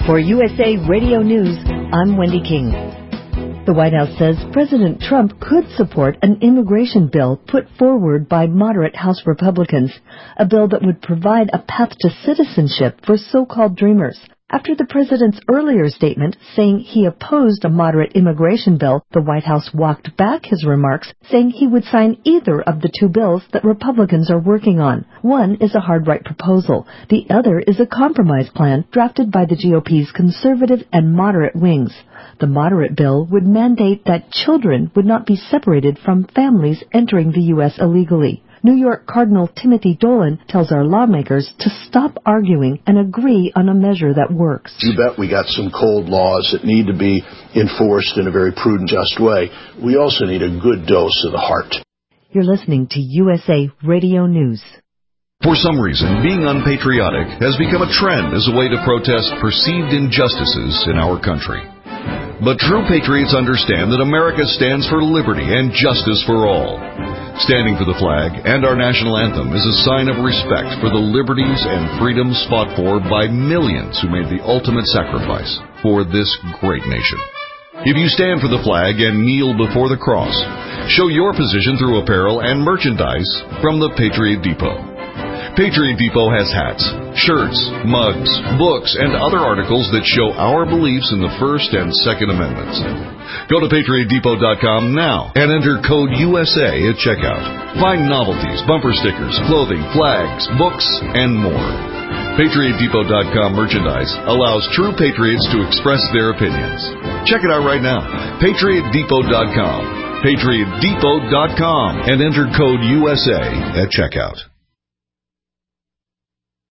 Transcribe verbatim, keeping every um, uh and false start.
For U S A Radio News, I'm Wendy King. The White House says President Trump could support an immigration bill put forward by moderate House Republicans, a bill that would provide a path to citizenship for so-called dreamers. After the president's earlier statement saying he opposed a moderate immigration bill, the White House walked back his remarks, saying he would sign either of the two bills that Republicans are working on. One is a hard right proposal. The other is a compromise plan drafted by the G O P's conservative and moderate wings. The moderate bill would mandate that children would not be separated from families entering the U S illegally. New York Cardinal Timothy Dolan tells our lawmakers to stop arguing and agree on a measure that works. You bet we got some cold laws that need to be enforced in a very prudent, just way. We also need a good dose of the heart. You're listening to U S A Radio News. For some reason, being unpatriotic has become a trend as a way to protest perceived injustices in our country. But true patriots understand that America stands for liberty and justice for all. Standing for the flag and our national anthem is a sign of respect for the liberties and freedoms fought for by millions who made the ultimate sacrifice for this great nation. If you stand for the flag and kneel before the cross, show your position through apparel and merchandise from the Patriot Depot. Patriot Depot has hats, shirts, mugs, books, and other articles that show our beliefs in the First and Second Amendments. Go to patriot depot dot com now and enter code U S A at checkout. Find novelties, bumper stickers, clothing, flags, books, and more. patriot depot dot com merchandise allows true patriots to express their opinions. Check it out right now. patriot depot dot com. patriot depot dot com and enter code U S A at checkout.